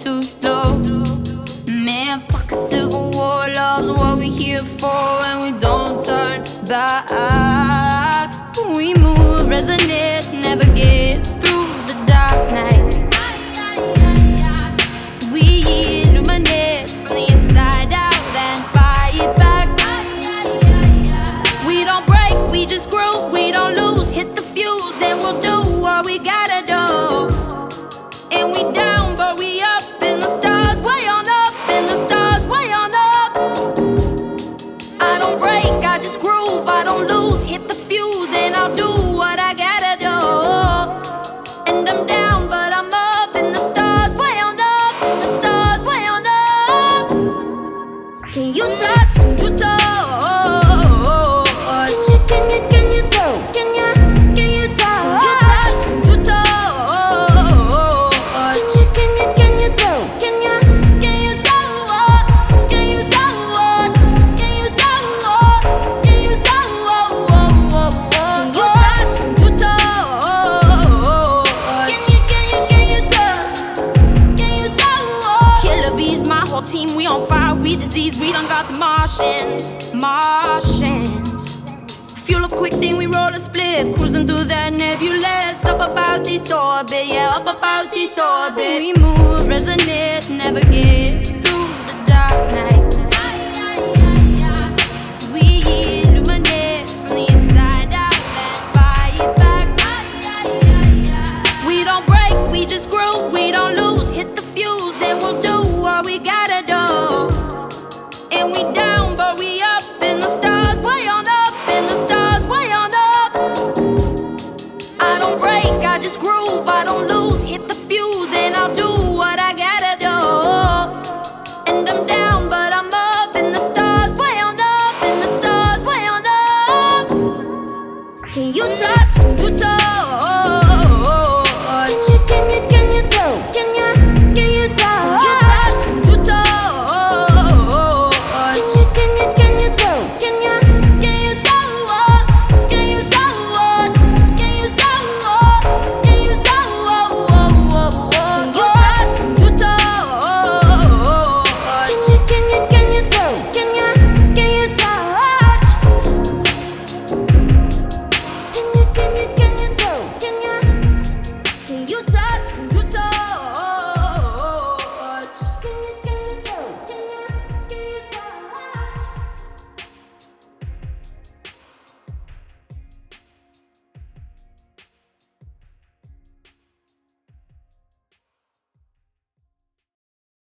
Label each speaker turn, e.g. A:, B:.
A: too low. Man, fuck a civil war, love's what we here for, and we don't turn back. We move, resonate, navigate through the dark night. We illuminate from the inside out and fight back. We don't break, we just grow, we don't lose. Hit the fuse and we'll do what we gotta do. And we down, but we up in the stars, way on up, in the stars, way on up. I don't break, I just groove, I don't lose. Hit the fuse and I'll do what I gotta do. And I'm down, but I'm up in the stars, way on up, in the stars, way on up. Can you touch? Can you touch? Can you touch? Can you touch? Can you touch? Team, we on fire, we disease, we done got the Martians. Fuel up quick, then we roll a spliff, cruising through that nebulous. Up about this orbit, yeah, up about this orbit. We move, resonate, navigate